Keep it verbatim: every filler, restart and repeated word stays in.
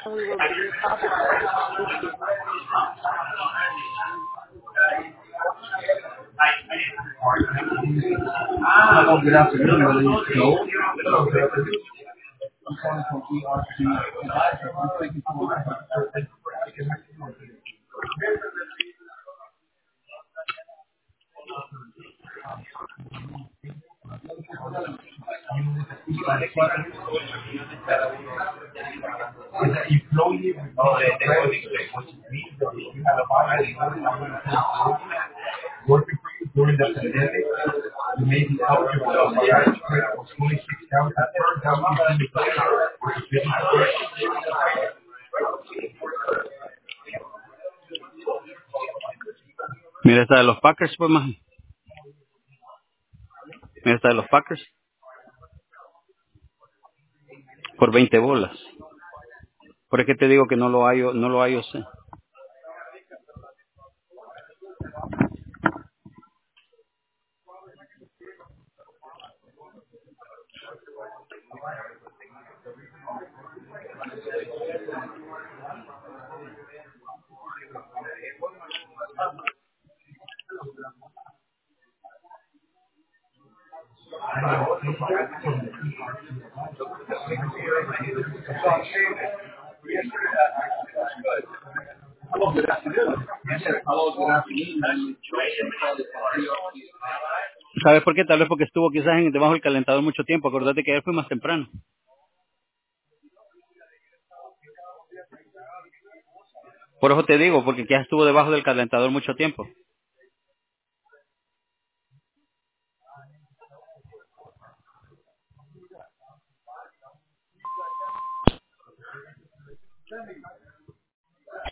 and we will give you a call back. Thank you. Hello, good afternoon. My name is Joe. I'm calling from E R C Advisor. I'm thinking for my is that employee which means that if you have a fire working for you during the pandemic, you may be eligible for a tax credit of twenty-six thousand per W two employer, which is business operation. Mira esta de los Packers, pues, más. Mira esta de los Packers. Por veinte bolas. Por eso te digo que no lo hay, no lo hay, yo sé. ¿Sabes por qué? Tal vez porque estuvo quizás en, debajo del calentador mucho tiempo. Acordate que ayer fue más temprano. Por eso te digo, porque quizás estuvo debajo del calentador mucho tiempo.